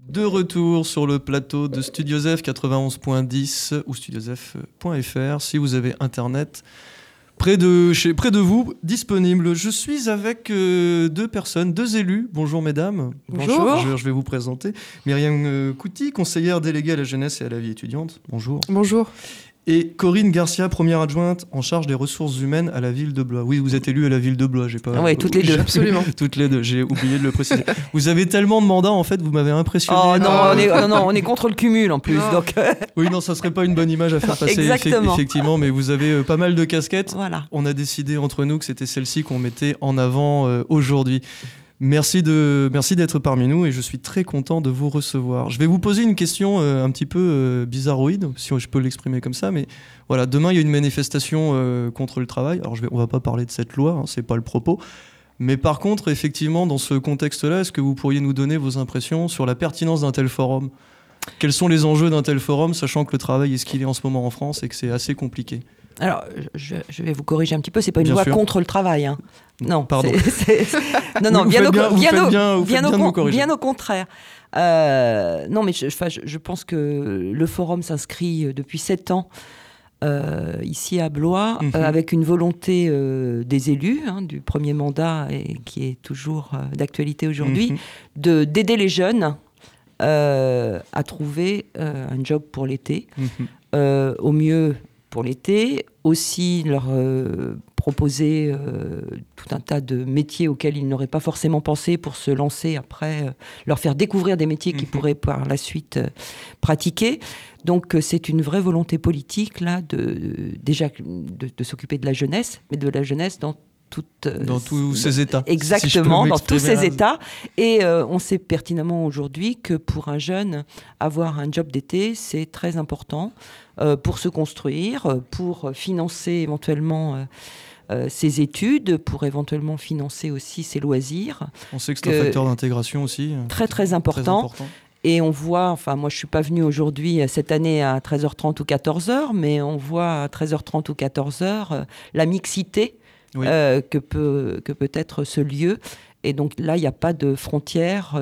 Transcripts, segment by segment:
De retour sur le plateau de Studio Zef 91.10 ou studiozef.fr si vous avez internet près de vous, disponible. Je suis avec deux personnes, deux élus. Bonjour mesdames. Bonjour. Je vais vous présenter. Myriam Couty, conseillère déléguée à la jeunesse et à la vie étudiante. Bonjour. Bonjour. Et Corinne Garcia, première adjointe en charge des ressources humaines à la ville de Blois. Oui, vous êtes élue à la ville de Blois, j'ai pas... Oui, toutes les deux. Absolument. Toutes les deux, j'ai oublié de le préciser. Vous avez tellement de mandats, en fait, vous m'avez impressionné. Oh non, on est contre le cumul en plus. Donc... Oui, non, ça serait pas une bonne image à faire passer, effectivement, mais vous avez pas mal de casquettes. Voilà. On a décidé entre nous que c'était celle-ci qu'on mettait en avant aujourd'hui. Merci d'être parmi nous et je suis très content de vous recevoir. Je vais vous poser une question un petit peu bizarroïde, si je peux l'exprimer comme ça, mais voilà, demain il y a une manifestation contre le travail. Alors on va pas parler de cette loi, hein, c'est pas le propos. Mais par contre, effectivement, dans ce contexte-là, est-ce que vous pourriez nous donner vos impressions sur la pertinence d'un tel forum ? Quels sont les enjeux d'un tel forum, sachant que le travail est ce qu'il est en ce moment en France et que c'est assez compliqué ? Alors, je vais vous corriger un petit peu, c'est pas une loi contre le travail. Hein. Non, pardon. Non, bien au contraire. Non, mais je pense que le forum s'inscrit depuis 7 ans ici à Blois, avec une volonté des élus, du premier mandat, et qui est toujours d'actualité aujourd'hui, d'aider les jeunes à trouver un job pour l'été, au mieux pour l'été, aussi leur proposer tout un tas de métiers auxquels ils n'auraient pas forcément pensé pour se lancer après, leur faire découvrir des métiers qu'ils pourraient par la suite pratiquer. Donc c'est une vraie volonté politique là, déjà de s'occuper de la jeunesse, mais de la jeunesse dans tous ces états. Exactement, si dans tous ces états. Et on sait pertinemment aujourd'hui que pour un jeune, avoir un job d'été, c'est très important pour se construire, pour financer éventuellement ses études, pour éventuellement financer aussi ses loisirs. On sait que c'est un facteur d'intégration aussi. Très, très important. Et on voit, enfin moi je ne suis pas venue aujourd'hui, cette année à 13h30 ou 14h, mais on voit à 13h30 ou 14h la mixité que peut être ce lieu. Et donc là, il n'y a pas de frontière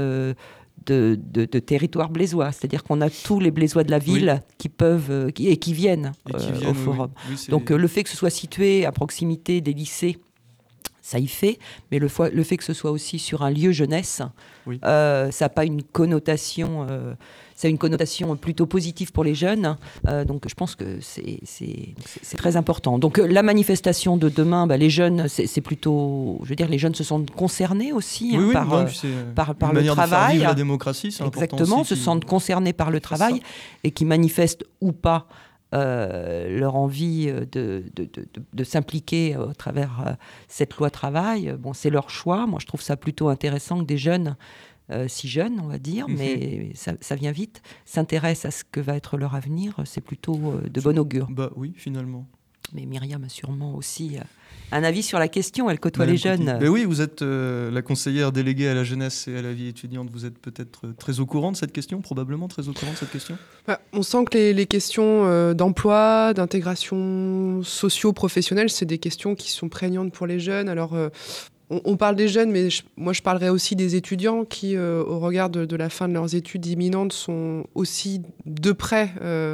de territoire blésois. C'est-à-dire qu'on a tous les blésois de la ville qui peuvent et qui viennent au forum. Oui, donc le fait que ce soit situé à proximité des lycées, ça y fait, mais le fait que ce soit aussi sur un lieu jeunesse, ça n'a pas une connotation... ça a une connotation plutôt positive pour les jeunes, donc je pense que c'est très important. Donc la manifestation de demain, les jeunes, c'est plutôt, je veux dire, les jeunes se sentent concernés aussi par le travail. La démocratie, c'est exactement, important aussi, se sentent concernés par le travail et qui manifestent ou pas leur envie de s'impliquer à travers cette loi travail. Bon, c'est leur choix. Moi, je trouve ça plutôt intéressant que des jeunes si jeunes, on va dire, mais ça vient vite, s'intéressent à ce que va être leur avenir, c'est plutôt de bon augure. Bah oui, finalement. Mais Myriam a sûrement aussi un avis sur la question, elle côtoie les jeunes. Mais oui, vous êtes la conseillère déléguée à la jeunesse et à la vie étudiante, vous êtes peut-être très au courant de cette question, probablement très au courant de cette question. On sent que les questions d'emploi, d'intégration socio-professionnelle, c'est des questions qui sont prégnantes pour les jeunes. Alors... On parle des jeunes, mais moi je parlerais aussi des étudiants qui, au regard de la fin de leurs études imminentes, sont aussi de près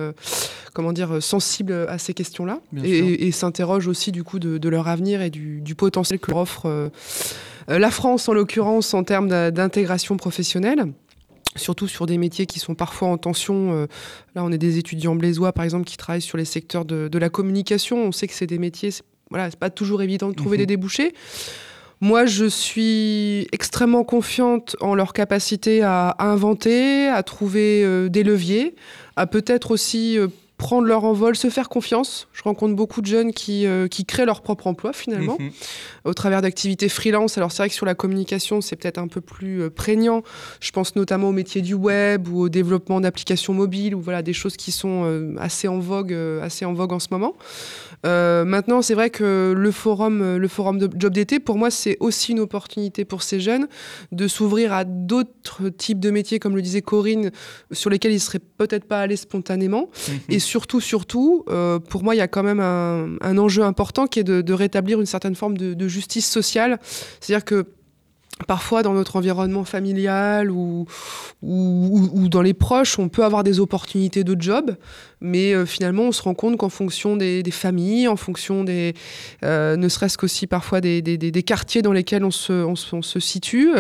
sensibles à ces questions-là et s'interrogent aussi du coup de leur avenir et du potentiel que leur offre la France en l'occurrence en termes d'intégration professionnelle. Surtout sur des métiers qui sont parfois en tension. Là, on est des étudiants blésois, par exemple, qui travaillent sur les secteurs de la communication. On sait que c'est des métiers, c'est pas toujours évident de trouver des débouchés. Moi, je suis extrêmement confiante en leur capacité à inventer, à trouver des leviers, à peut-être aussi prendre leur envol, se faire confiance. Je rencontre beaucoup de jeunes qui créent leur propre emploi, finalement, au travers d'activités freelance. Alors, c'est vrai que sur la communication, c'est peut-être un peu plus prégnant. Je pense notamment au métier du web ou au développement d'applications mobiles, ou des choses qui sont assez en vogue en ce moment. Maintenant, c'est vrai que le forum de Job d'été, pour moi, c'est aussi une opportunité pour ces jeunes de s'ouvrir à d'autres types de métiers, comme le disait Corinne, sur lesquels ils ne seraient peut-être pas allés spontanément. Et surtout, pour moi, il y a quand même un enjeu important qui est de rétablir une certaine forme de justice sociale. C'est-à-dire que parfois, dans notre environnement familial ou dans les proches, on peut avoir des opportunités de job, mais finalement, on se rend compte qu'en fonction des familles, en fonction ne serait-ce qu'aussi parfois des quartiers dans lesquels on se situe,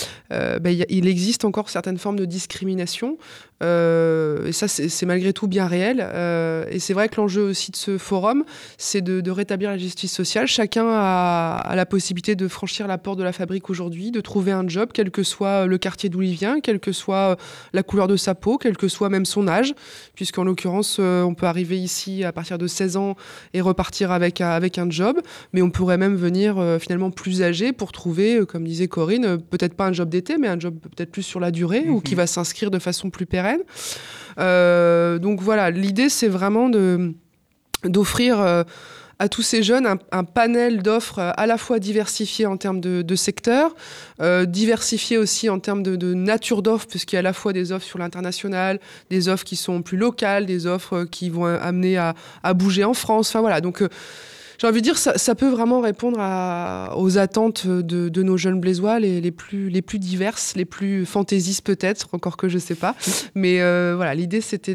il existe encore certaines formes de discrimination. Et ça, c'est malgré tout bien réel. Et c'est vrai que l'enjeu aussi de ce forum, c'est de rétablir la justice sociale. Chacun a la possibilité de franchir la porte de la fabrique aujourd'hui, de trouver un job, quel que soit le quartier d'où il vient, quelle que soit la couleur de sa peau, quel que soit même son âge, puisqu'en l'occurrence, on peut arriver ici à partir de 16 ans et repartir avec un job, mais on pourrait même venir finalement plus âgé pour trouver, comme disait Corinne, peut-être pas un job d'été, mais un job peut-être plus sur la durée, ou qui va s'inscrire de façon plus pérenne. Donc voilà, l'idée c'est vraiment d'offrir à tous ces jeunes un panel d'offres à la fois diversifié en termes de secteur, diversifié aussi en termes de nature d'offres, puisqu'il y a à la fois des offres sur l'international, des offres qui sont plus locales, des offres qui vont amener à bouger en France. Enfin voilà, donc j'ai envie de dire, ça peut vraiment répondre aux attentes de nos jeunes Blésois, les plus diverses, les plus fantaisistes peut-être, encore que je ne sais pas. Mais voilà, l'idée c'était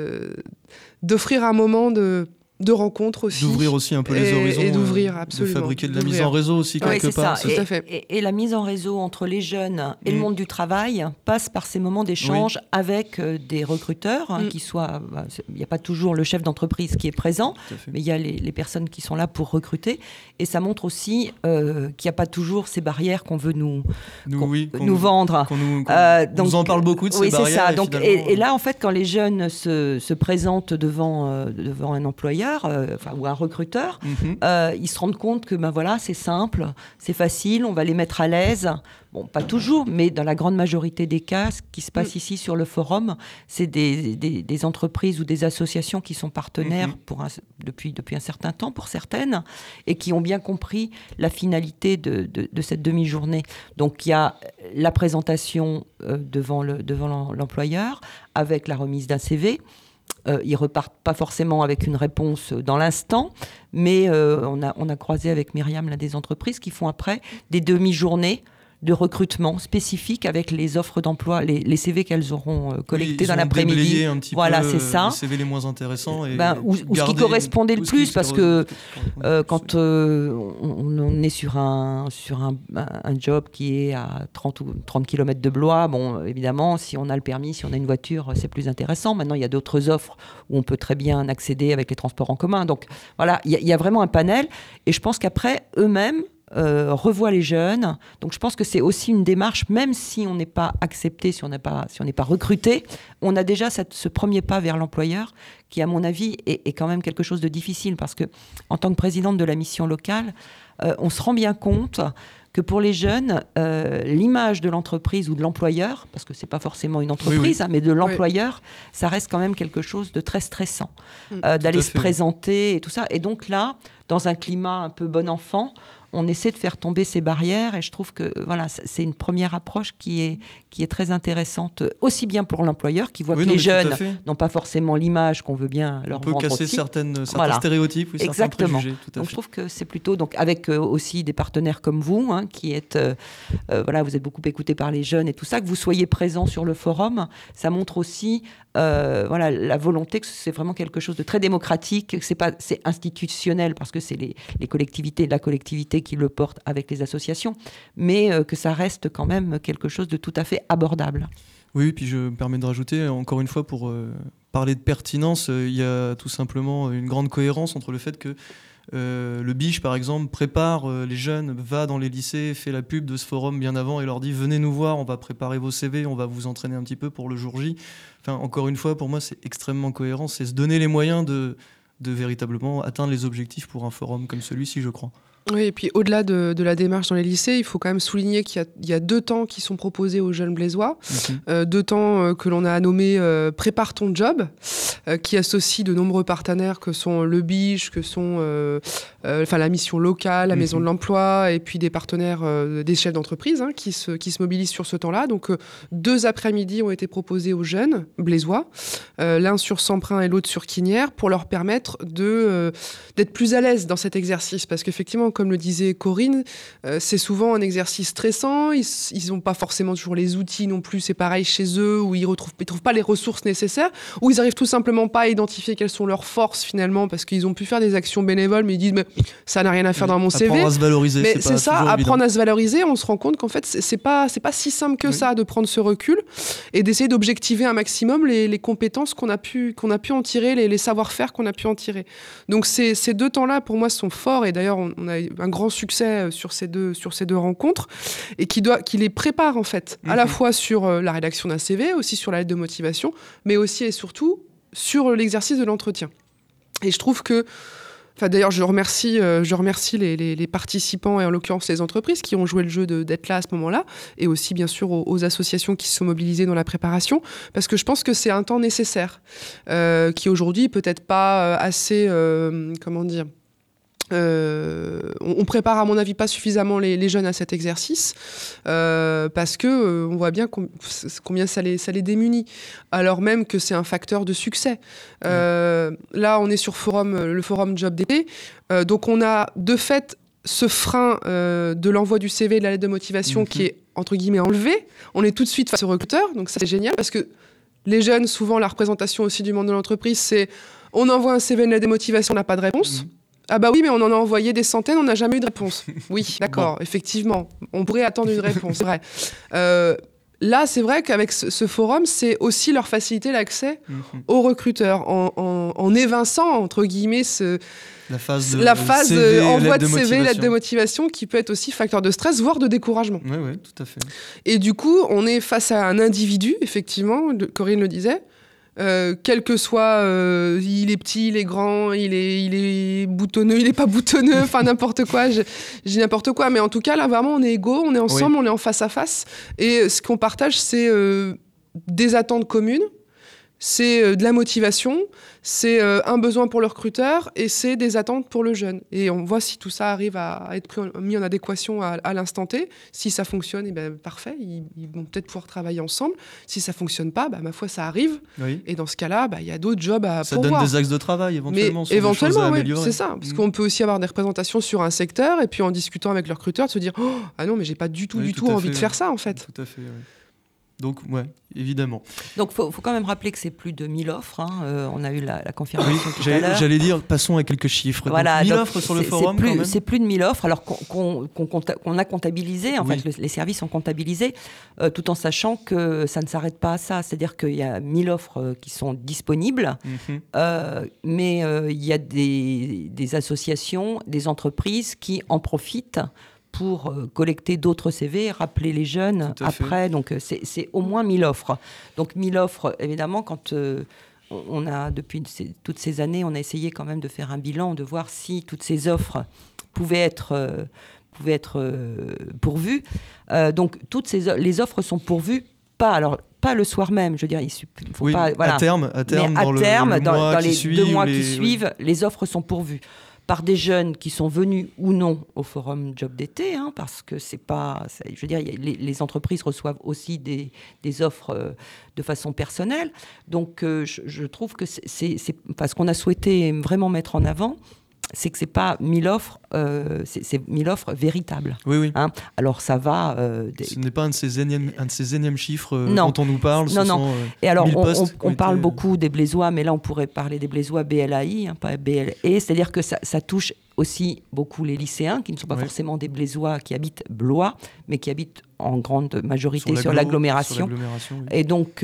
d'offrir un moment de rencontre aussi. D'ouvrir aussi un peu les horizons. Et d'ouvrir, absolument. De fabriquer de la mise en réseau aussi, quelque part. Ça. Tout à fait. Et la mise en réseau entre les jeunes et le monde du travail passe par ces moments d'échange avec des recruteurs, qui soient... Il n'y a pas toujours le chef d'entreprise qui est présent, mais il y a les personnes qui sont là pour recruter. Et ça montre aussi qu'il n'y a pas toujours ces barrières qu'on veut nous vendre. On nous en parle beaucoup de ces barrières. C'est ça. Donc, et là, en fait, quand les jeunes se présentent devant un employeur, ou un recruteur, ils se rendent compte que c'est simple, c'est facile, on va les mettre à l'aise. Bon, pas toujours, mais dans la grande majorité des cas, ce qui se passe ici sur le forum, c'est des entreprises ou des associations qui sont partenaires depuis un certain temps pour certaines, et qui ont bien compris la finalité de cette demi-journée. Donc il y a la présentation devant l'employeur avec la remise d'un CV. Ils repartent pas forcément avec une réponse dans l'instant, mais on a croisé avec Myriam des entreprises qui font après des demi-journées de recrutement spécifique avec les offres d'emploi, les CV qu'elles auront collectés dans l'après-midi. Un petit voilà, peu c'est ça. Les CV les moins intéressants. Et ou ce qui correspondait le plus, parce que quand on est sur un job qui est à 30 km de Blois, bon, évidemment, si on a le permis, si on a une voiture, c'est plus intéressant. Maintenant, il y a d'autres offres où on peut très bien accéder avec les transports en commun. Donc voilà, il y a vraiment un panel. Et je pense qu'après, eux-mêmes, revoit les jeunes. Donc je pense que c'est aussi une démarche, même si on n'est pas accepté, si on n'est pas recruté, on a déjà ce premier pas vers l'employeur qui, à mon avis, est quand même quelque chose de difficile, parce que en tant que présidente de la mission locale, on se rend bien compte que pour les jeunes, l'image de l'entreprise ou de l'employeur, parce que c'est pas forcément une entreprise, mais de l'employeur, ça reste quand même quelque chose de très stressant, d'aller se présenter et tout ça. Et donc là, dans un climat un peu bon enfant, on essaie de faire tomber ces barrières, et je trouve que c'est une première approche qui est très intéressante, aussi bien pour l'employeur qui voit que les jeunes n'ont pas forcément l'image qu'on veut bien leur vendre. On peut casser aussi. certains stéréotypes, certains préjugés. Tout à Donc fait. je trouve que c'est plutôt, donc avec aussi des partenaires comme vous, qui êtes, vous êtes beaucoup écoutés par les jeunes et tout ça, que vous soyez présents sur le forum, ça montre aussi la volonté que c'est vraiment quelque chose de très démocratique, que c'est institutionnel, parce que c'est les collectivités, la collectivité qui le porte avec les associations, mais que ça reste quand même quelque chose de tout à fait abordable. Oui, puis je me permets de rajouter, encore une fois, pour parler de pertinence, il y a tout simplement une grande cohérence entre le fait que le Biche, par exemple, prépare les jeunes, va dans les lycées, fait la pub de ce forum bien avant et leur dit « Venez nous voir, on va préparer vos CV, on va vous entraîner un petit peu pour le jour J ». Enfin, encore une fois, pour moi, c'est extrêmement cohérent. C'est se donner les moyens de véritablement atteindre les objectifs pour un forum comme celui-ci, je crois. Oui, et puis au-delà de la démarche dans les lycées, il faut quand même souligner qu'il y a 2 temps qui sont proposés aux jeunes Blésois. 2 temps que l'on a nommés Prépare ton job, qui associe de nombreux partenaires que sont le Biche, que sont la mission locale, la maison de l'emploi, et puis des partenaires, des chefs d'entreprise qui se mobilisent sur ce temps-là. Donc 2 après-midi ont été proposés aux jeunes Blésois, l'un sur Semprin et l'autre sur Quinières, pour leur permettre d'être plus à l'aise dans cet exercice. Parce qu'effectivement, comme le disait Corinne, c'est souvent un exercice stressant. Ils n'ont pas forcément toujours les outils non plus. C'est pareil chez eux, où ils trouvent pas les ressources nécessaires, où ils arrivent tout simplement pas à identifier quelles sont leurs forces finalement, parce qu'ils ont pu faire des actions bénévoles, mais ils disent mais ça n'a rien à faire dans mon CV. Apprendre à se valoriser. Mais c'est ça, apprendre à se valoriser. On se rend compte qu'en fait c'est pas si simple que ça de prendre ce recul et d'essayer d'objectiver un maximum les compétences qu'on a pu en tirer, les savoir-faire qu'on a pu en tirer. Donc ces 2 temps-là, pour moi, sont forts. Et d'ailleurs, on a eu un grand succès sur ces deux rencontres et qui les prépare, en fait, à la fois sur la rédaction d'un CV, aussi sur la lettre de motivation, mais aussi et surtout sur l'exercice de l'entretien. Et je trouve que... d'ailleurs, je remercie les participants et en l'occurrence les entreprises qui ont joué le jeu d'être là à ce moment-là, et aussi bien sûr aux associations qui se sont mobilisées dans la préparation, parce que je pense que c'est un temps nécessaire, qui aujourd'hui peut-être pas assez, on prépare à mon avis pas suffisamment les jeunes à cet exercice, parce que on voit bien combien ça les démunit, alors même que c'est un facteur de succès. Là on est sur le forum Job d'été, donc on a de fait ce frein de l'envoi du CV et de la lettre de motivation qui est entre guillemets enlevé. On est tout de suite face au recruteur, donc ça c'est génial, parce que les jeunes, souvent la représentation aussi du monde de l'entreprise, c'est on envoie un CV et une lettre de motivation, on n'a pas de réponse. Ah bah oui, mais on en a envoyé des centaines, on n'a jamais eu de réponse. Oui, d'accord, effectivement. On pourrait attendre une réponse, c'est vrai. Là, c'est vrai qu'avec ce forum, c'est aussi leur faciliter l'accès aux recruteurs en évinçant, entre guillemets, la phase envoi de CV, lettre de motivation, qui peut être aussi facteur de stress, voire de découragement. Oui, tout à fait. Et du coup, on est face à un individu, effectivement, Corinne le disait, quel que soit, il est petit, il est grand, il est boutonneux, il est pas boutonneux, enfin n'importe quoi, je dis n'importe quoi, mais en tout cas là vraiment on est égaux, on est ensemble, on est en face à face, et ce qu'on partage c'est des attentes communes, c'est de la motivation, c'est un besoin pour le recruteur et c'est des attentes pour le jeune. Et on voit si tout ça arrive à être mis en adéquation à l'instant T. Si ça fonctionne, parfait, ils vont peut-être pouvoir travailler ensemble. Si ça fonctionne pas, ma foi, ça arrive. Oui. Et dans ce cas-là, il y a d'autres jobs à pourvoir. Ça donne des axes de travail éventuellement. Mais éventuellement, oui, c'est ça. Parce qu'on peut aussi avoir des représentations sur un secteur et puis en discutant avec le recruteur, de se dire « Ah non, mais j'ai pas du tout envie de faire ça, en fait. » Tout à fait, oui. Donc, évidemment. Donc, faut quand même rappeler que c'est plus de 1000 offres. On a eu la confirmation tout à l'heure. J'allais dire, passons à quelques chiffres. Voilà, donc 1000 offres sur le forum, quand même. C'est plus de 1000 offres, alors qu'on a comptabilisé. En fait, les services ont comptabilisé, tout en sachant que ça ne s'arrête pas à ça. C'est-à-dire qu'il y a 1000 offres qui sont disponibles, mais il y a des associations, des entreprises qui en profitent pour collecter d'autres CV, rappeler les jeunes après. Donc, c'est au moins 1000 offres. Donc, 1000 offres, évidemment, quand on a, depuis toutes ces années, on a essayé quand même de faire un bilan, de voir si toutes ces offres pouvaient être pourvues. Donc, les offres sont pourvues, pas le soir même, je veux dire, il faut pas... Voilà. À terme, dans les 2 mois qui suivent, les offres sont pourvues par des jeunes qui sont venus ou non au forum Job d'été, parce que je veux dire, les entreprises reçoivent aussi des offres de façon personnelle. Donc, je trouve que c'est parce qu'on a souhaité vraiment mettre en avant, c'est que c'est pas 1000 offres, c'est 1000 offres véritables. Oui. Alors ça va. Ce n'est pas un de ces énièmes chiffres dont on nous parle. Non. Et alors on parle beaucoup des Blésois, mais là on pourrait parler des Blésois BLAI, pas BLE. C'est-à-dire que ça touche aussi beaucoup les lycéens qui ne sont pas forcément des Blésois qui habitent Blois, mais qui habitent en grande majorité sur l'agglomération. Et donc,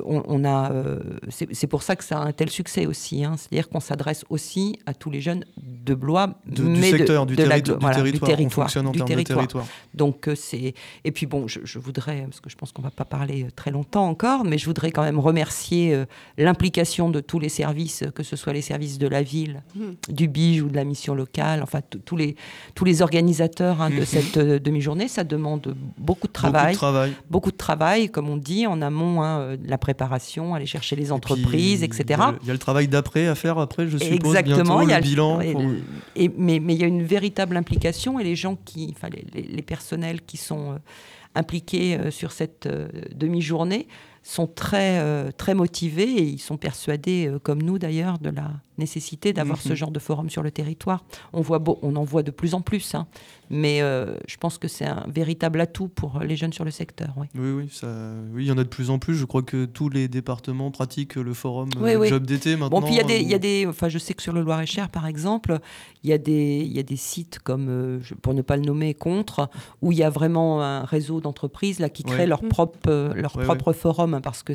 c'est pour ça que ça a un tel succès aussi. C'est-à-dire qu'on s'adresse aussi à tous les jeunes de Blois, du secteur, du territoire. On fonctionne en termes de territoire. Donc, et puis bon, je voudrais, parce que je pense qu'on ne va pas parler très longtemps encore, mais je voudrais quand même remercier l'implication de tous les services, que ce soit les services de la ville, du BIJ ou de la mission locale, enfin tous les organisateurs de cette demi-journée. Ça demande beaucoup de travail, comme on dit, en amont, la préparation, aller chercher les entreprises, etc. Il y a le travail d'après à faire après, je suppose. Exactement, bientôt, le bilan. Mais il y a une véritable implication, et les gens les personnels qui sont impliqués sur cette demi-journée sont très, très motivés, et ils sont persuadés, comme nous d'ailleurs, de nécessité d'avoir ce genre de forum sur le territoire. On en voit de plus en plus, hein, mais je pense que c'est un véritable atout pour les jeunes sur le secteur. Oui, il y en a de plus en plus. Je crois que tous les départements pratiquent le forum Job d'été maintenant. Bon, puis je sais que sur le Loir-et-Cher, par exemple, il y a des sites comme, pour ne pas le nommer, Contre, où il y a vraiment un réseau d'entreprises là qui créent leur propre forum, hein, parce que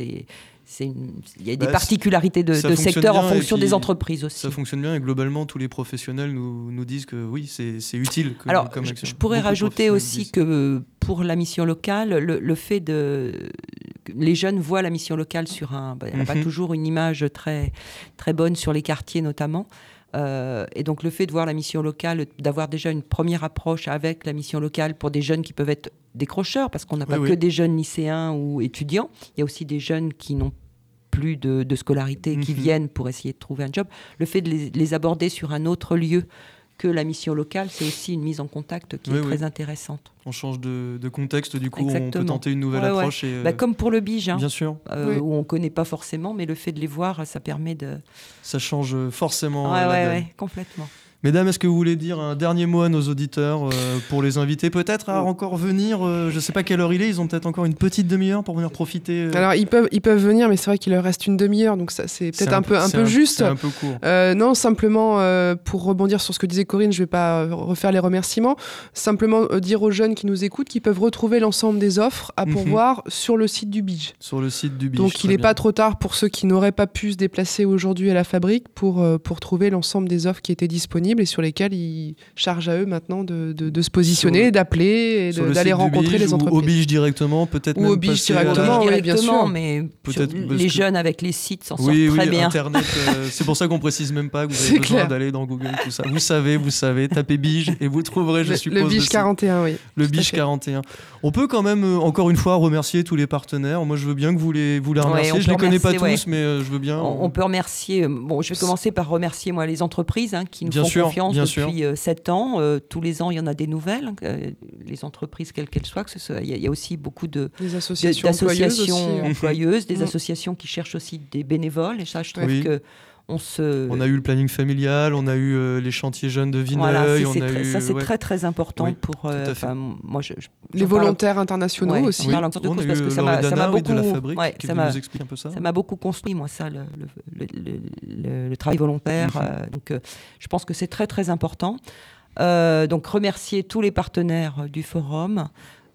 il y a des particularités de secteur en fonction des entreprises aussi. Ça fonctionne bien et globalement, tous les professionnels nous disent que oui, c'est utile. Alors, je pourrais rajouter aussi que pour la mission locale, le fait que les jeunes voient la mission locale sur il n'y a pas toujours une image très, très bonne sur les quartiers notamment. Et donc le fait de voir la mission locale, d'avoir déjà une première approche avec la mission locale pour des jeunes qui peuvent être décrocheurs, parce qu'on n'a pas que des jeunes lycéens ou étudiants, il y a aussi des jeunes qui n'ont plus de scolarité, qui viennent pour essayer de trouver un job. Le fait de les aborder sur un autre lieu que la mission locale, c'est aussi une mise en contact qui est très intéressante. On change de contexte, du coup, on peut tenter une nouvelle approche. Et, comme pour le Bige, hein, bien sûr. Où on ne connaît pas forcément, mais le fait de les voir, ça permet de... Ça change forcément. Oui, complètement. Mesdames, est-ce que vous voulez dire un dernier mot à nos auditeurs pour les inviter peut-être à encore venir je ne sais pas quelle heure il est, ils ont peut-être encore une petite demi-heure pour venir profiter. Alors ils peuvent venir, mais c'est vrai qu'il leur reste une demi-heure, donc ça c'est peut-être un peu juste. C'est un peu court. Non, simplement pour rebondir sur ce que disait Corinne, je ne vais pas refaire les remerciements. Simplement dire aux jeunes qui nous écoutent qu'ils peuvent retrouver l'ensemble des offres à pourvoir sur le site du Bige. Sur le site du Bige. Donc il n'est pas trop tard pour ceux qui n'auraient pas pu se déplacer aujourd'hui à la fabrique pour trouver l'ensemble des offres qui étaient disponibles et sur lesquels ils chargent à eux maintenant de se positionner, d'appeler et d'aller rencontrer les entreprises. Ou au Bige directement, peut-être. Ou au Bige directement, oui, bien sûr. Mais les jeunes avec les sites s'en sortent très bien. Internet, c'est pour ça qu'on précise même pas que vous avez besoin d'aller dans Google, tout ça. Vous savez, tapez Bige et vous trouverez, je suppose. Le Bige 41, oui. Le Bige 41. On peut quand même, encore une fois, remercier tous les partenaires. Moi, je veux bien que vous les remerciez. Je ne les connais pas tous, mais je veux bien. On peut remercier. Bon, je vais commencer par remercier les entreprises qui nous font confiance depuis 7 ans. Tous les ans, il y en a des nouvelles. Les entreprises, quelles qu'elles soient. Il y a aussi beaucoup d'associations employeuses, des associations qui cherchent aussi des bénévoles. Et ça, je trouve que on a eu le planning familial, on a eu les chantiers jeunes de Vineuil. Ça, c'est très très important pour moi. Les volontaires internationaux aussi. Oui. Parce que ça m'a beaucoup. De la fabrique, qui nous explique un peu ça. Ça m'a beaucoup construit, moi, ça, le travail volontaire. Donc, je pense que c'est très très important. Donc, remercier tous les partenaires du forum.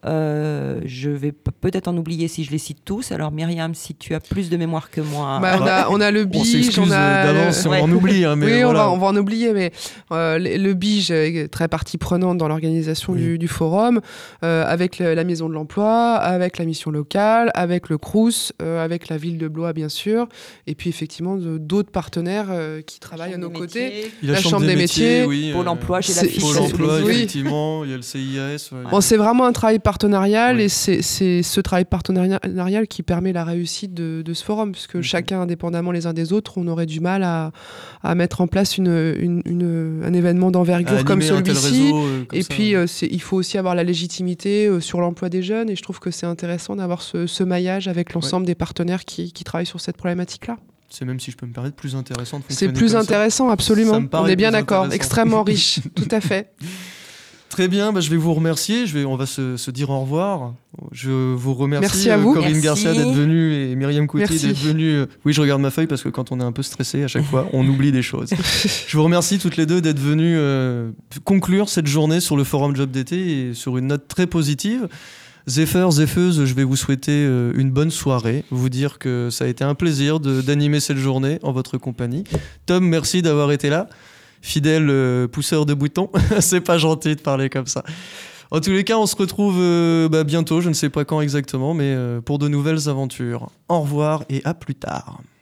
Je vais peut-être en oublier si je les cite tous. Alors Myriam, si tu as plus de mémoire que moi. On a le Bige, on a d'avance, on en oublie. Mais oui, voilà. on va en oublier, mais le Bige est très partie prenante dans l'organisation du forum, avec la Maison de l'Emploi, avec la mission locale, avec le Crous, avec la ville de Blois bien sûr, et puis effectivement d'autres partenaires qui travaillent à nos côtés. La Chambre des métiers, Pôle emploi, j'ai la fiche. Pôle emploi, effectivement, il y a le CIAS. Bon, c'est vraiment un travail partenarial et c'est ce travail partenarial qui permet la réussite de ce forum, puisque chacun indépendamment les uns des autres, on aurait du mal à mettre en place un événement d'envergure comme celui-ci. Et puis il faut aussi avoir la légitimité sur l'emploi des jeunes, et je trouve que c'est intéressant d'avoir ce maillage avec l'ensemble des partenaires qui travaillent sur cette problématique-là. C'est, même si je peux me permettre, plus intéressant de fonctionner. C'est plus intéressant, absolument. On est bien d'accord, extrêmement riche, tout à fait. Très bien, je vais vous remercier. On va se dire au revoir. Je vous remercie. Merci à vous. Corinne Garcia d'être venue et Myriam Coutier d'être venue. Oui, je regarde ma feuille parce que quand on est un peu stressé, à chaque fois, on oublie des choses. Je vous remercie toutes les deux d'être venues conclure cette journée sur le forum Job d'été et sur une note très positive. Zépheurs, Zépheuses, je vais vous souhaiter une bonne soirée, vous dire que ça a été un plaisir d'animer cette journée en votre compagnie. Tom, merci d'avoir été là. Fidèle pousseur de boutons, c'est pas gentil de parler comme ça. En tous les cas, on se retrouve bientôt, je ne sais pas quand exactement, mais pour de nouvelles aventures. Au revoir et à plus tard.